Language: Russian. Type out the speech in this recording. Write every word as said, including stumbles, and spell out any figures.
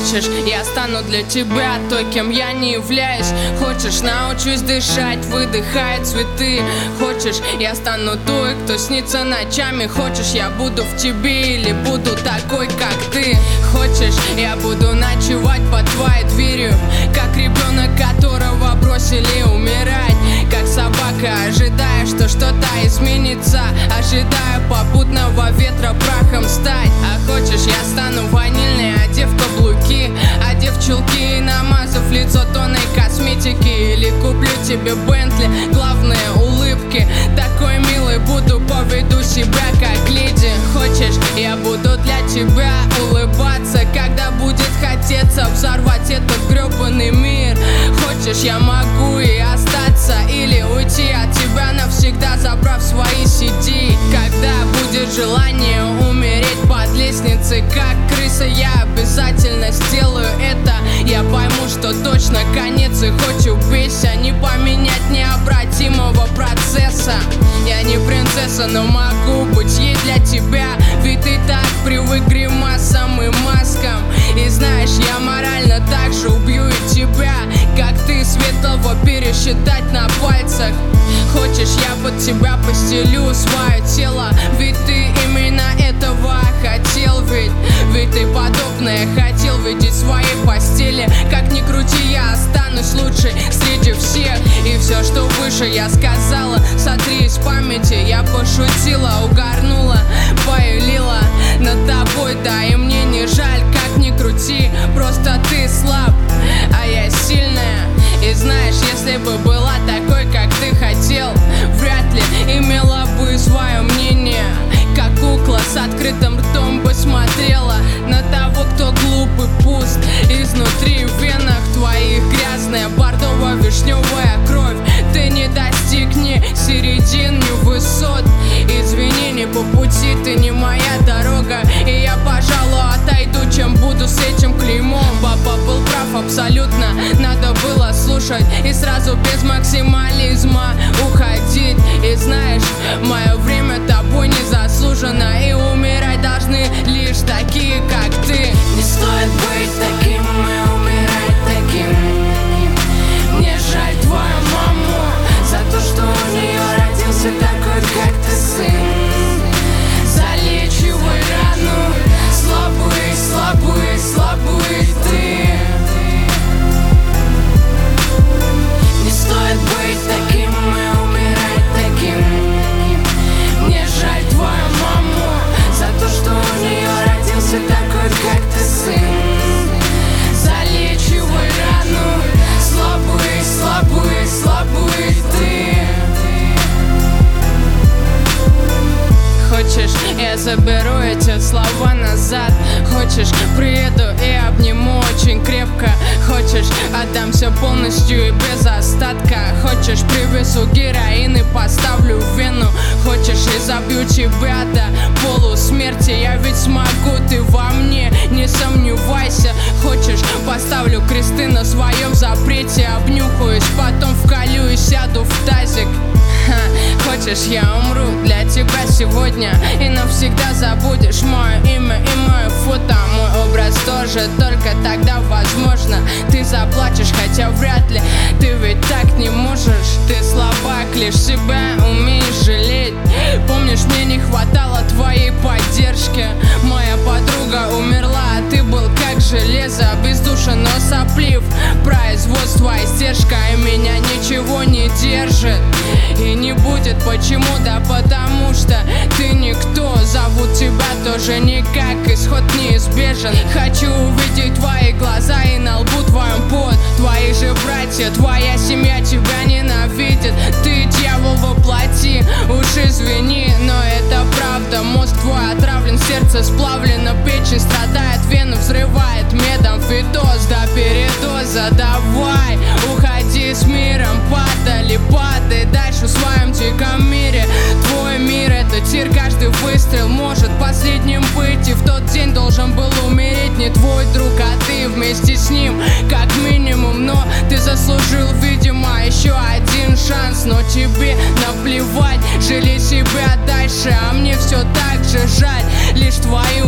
Хочешь, я стану для тебя той, кем я не являюсь. Хочешь, научусь дышать, выдыхая цветы. Хочешь, я стану той, кто снится ночами. Хочешь, я буду в тебе или буду такой, как ты. Хочешь, я буду ночевать под твоей дверью, как ребенок, которого бросили умирать, как собака, ожидая, что что-то изменится, ожидая попутного ветра прахом стать. А хочешь, я стану ванильной, одев каблуки, одев чулки и намазав лицо тонной косметики. Или куплю тебе Бентли, главное улыбки. Такой милый буду, поведу себя как леди. Хочешь, я буду для тебя улыбаться, когда будет хотеться взорвать этот гребаный мир. Хочешь, я могу и остаться, или уйти от тебя навсегда, забрав свои си ди. Когда будет желание умереть под лестницей, как крыса, я обязательно сделаю это. Я пойму, что точно конец, и хоть убейся, не поменять необратимого процесса. Я не принцесса, но могу быть ей для тебя, ведь ты так привык к гримасам и маскам. И знаешь, я морально так же убью и тебя, как ты светлого пересчитать на пальцах. Хочешь, я под тебя постелю свое тело, ведь ты именно этого хотел. Ведь, ведь ты подобное хотел видеть в своей постели. Как ни крути, я останусь лучшей среди всех. И все, что выше, я сказала, сотри из памяти. Я пошутила, угорнула, поюлила над тобой, да и мне не жаль. Как ни крути, просто ты слаб, а я сильная. И знаешь, если бы была такой, как ты хотел, вряд ли имела бы свое мнение. Как кукла с открытым ртом бы смотрела на того, кто глуп и пуст. Изнутри в венах твоих грязная бордово-вишневая кровь. Ты не достигни середины высот. Извинений по пути, ты не моя дорога. И я, пожалуй, отойду, чем буду с этим клеймом. Папа был прав абсолютно, надо было слушать и сразу без максимализма уходить. И знаешь, мое время тобой не заслужено, и умирать должны лишь такие, как ты. Не стоит быть таким и умирать таким. Мне жаль твою маму за то, что у нее родился такой, как ты, сын. Залечивай рану, слабый, слабый, слабый ты. Не стоит быть таким и умирать таким. Мне жаль твою маму за то, что у нее родился такой, как ты, сын. Залечивай рану, слабый, слабый, слабый ты. Хочешь, я заберу эти слова назад. Хочешь, приеду и обниму очень крепко. Хочешь, отдамся полностью и без остатка. Хочешь, привезу героин и поставлю в вену. Хочешь, и забью тебя до полусмерти. Я ведь смогу, ты во мне, не сомневайся. Хочешь, поставлю кресты на своем запрете. Обнюхаюсь, потом вколю и сяду в тазик. Ха. Хочешь, я умру для тебя сегодня, и навсегда забудешь мое имя и мое фото. Мой образ тоже, только тогда возможно ты заплачешь, хотя вряд ли, ты ведь так не можешь. Ты слабак, лишь себя умеешь жалеть. Помнишь, мне не хватало твоей поддержки. Моя подруга умерла, а ты был как железо, бездушен, но соплив. Производство, издержка, и меня ничего не держит. И не будет почему, да потому что ты никто. Зовут тебя тоже никак, исход неизбежен. Хочу увидеть твои глаза и на лбу твоем пот. Твои же братья, твоя семья тебя ненавидит. Ты дьявол воплоти, уж извини, но это правда. Мозг твой отравлен, сердце сплавлено, печень страдает, вены взрывает медом фитоз до передоза. Давай, уходи с миром, падали, падай дальше в своем диком мире. Твой мир — это тир, каждый выстрел может последним быть. И в тот день должен был умереть не твой друг, а ты вместе с ним, как минимум. Но ты заслужил, видимо, еще один шанс. Но тебе наплевать, жили себя дальше, а мне все так же жаль. Лишь твою